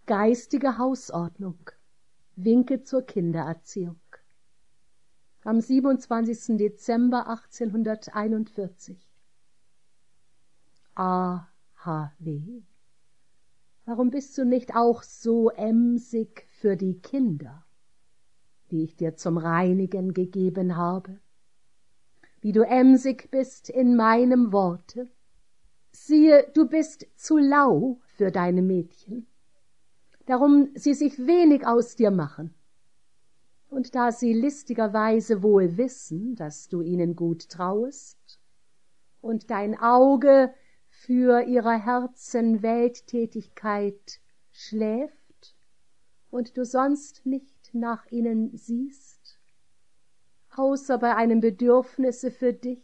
Geistige Hausordnung. Winke zur Kindererziehung. Am 27. Dezember 1841. A.H.W. Warum bist du nicht auch so emsig für die Kinder, die ich dir zum Reinigen gegeben habe? Wie du emsig bist in meinem Worte. Siehe, du bist zu lau für deine Mädchen, darum sie sich wenig aus dir machen. Und da sie listigerweise wohl wissen, dass du ihnen gut trauest und dein Auge für ihrer Herzen Welttätigkeit schläft und du sonst nicht nach ihnen siehst, außer bei einem Bedürfnisse für dich,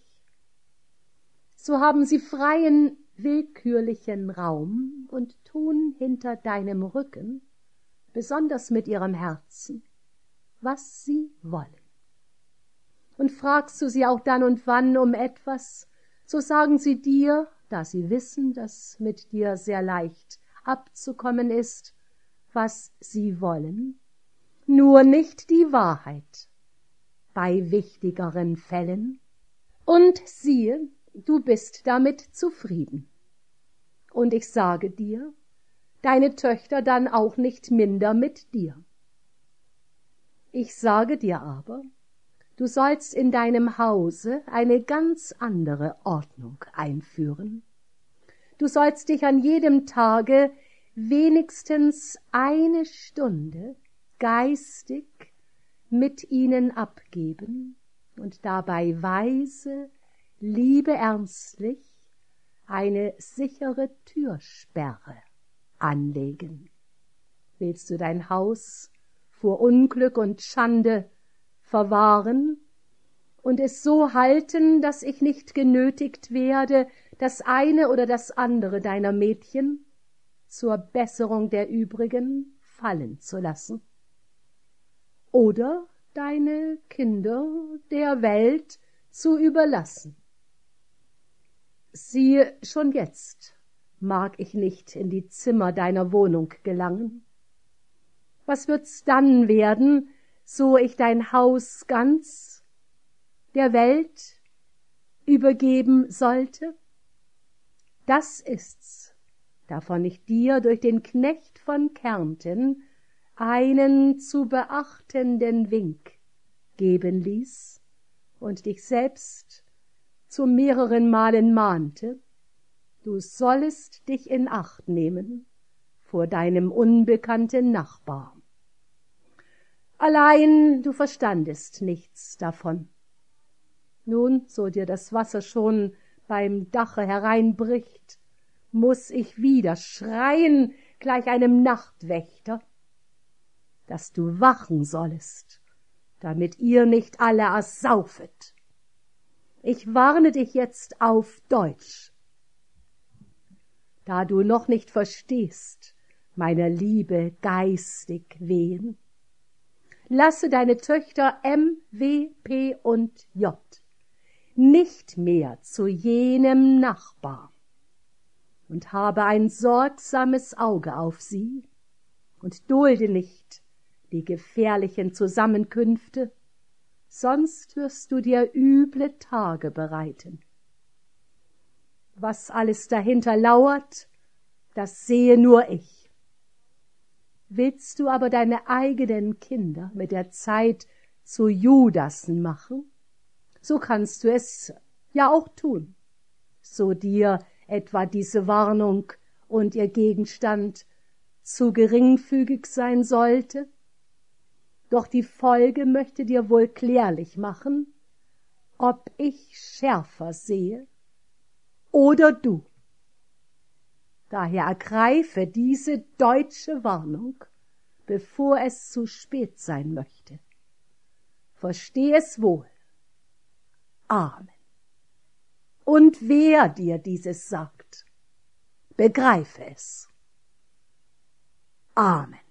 so haben sie freien, willkürlichen Raum und tun hinter deinem Rücken, besonders mit ihrem Herzen, was sie wollen. Und fragst du sie auch dann und wann um etwas, so sagen sie dir, da sie wissen, dass mit dir sehr leicht abzukommen ist, was sie wollen, nur nicht die Wahrheit bei wichtigeren Fällen. Und siehe, du bist damit zufrieden. Und ich sage dir, deine Töchter dann auch nicht minder mit dir. Ich sage dir aber, du sollst in deinem Hause eine ganz andere Ordnung einführen. Du sollst dich an jedem Tage wenigstens 1 Stunde geistig mit ihnen abgeben und dabei weise, ernstlich eine sichere Türsperre anlegen. Willst du dein Haus vor Unglück und Schande verwahren und es so halten, dass ich nicht genötigt werde, das eine oder das andere deiner Mädchen zur Besserung der übrigen fallen zu lassen? Oder deine Kinder der Welt zu überlassen? Siehe, schon jetzt mag ich nicht in die Zimmer deiner Wohnung gelangen. Was wird's dann werden, so ich dein Haus ganz der Welt übergeben sollte? Das ist's, davon ich dir durch den Knecht von Kärnten einen zu beachtenden Wink geben ließ und dich selbst zu mehreren Malen mahnte, du sollest dich in Acht nehmen vor deinem unbekannten Nachbar. Allein du verstandest nichts davon. Nun, so dir das Wasser schon beim Dache hereinbricht, muß ich wieder schreien gleich einem Nachtwächter, dass du wachen sollest, damit ihr nicht alle ersaufet. Ich warne dich jetzt auf Deutsch. Da du noch nicht verstehst, meiner Liebe geistig wehen, lasse deine Töchter M, W, P und J nicht mehr zu jenem Nachbar und habe ein sorgsames Auge auf sie und dulde nicht die gefährlichen Zusammenkünfte, sonst wirst du dir üble Tage bereiten. Was alles dahinter lauert, das sehe nur ich. Willst du aber deine eigenen Kinder mit der Zeit zu Judasen machen, so kannst du es ja auch tun, so dir etwa diese Warnung und ihr Gegenstand zu geringfügig sein sollte. Doch die Folge möchte dir wohl klärlich machen, ob ich schärfer sehe oder du. Daher ergreife diese deutsche Warnung, bevor es zu spät sein möchte. Versteh es wohl. Amen. Und wer dir dieses sagt, begreife es. Amen.